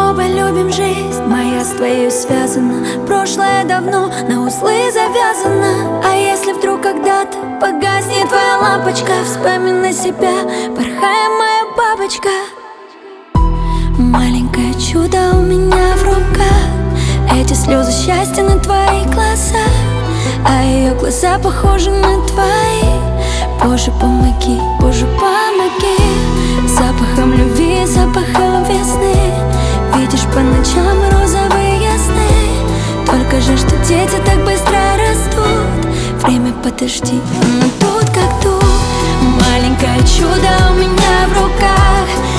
оба любим жизнь, моя с твоей связана. Прошлое давно на узлы завязано. А если вдруг когда-то погаснет твоя лампочка, вспоминай себя, порхая моя бабочка. Маленькое чудо у меня в руках, эти слезы счастья на твоих глазах, а ее глаза похожи на твои. Боже, помоги, Боже, помоги. Запахом любви, запахом весны, видишь по ночам розовые сны. Только жаль, что дети так быстро растут. Время, подожди,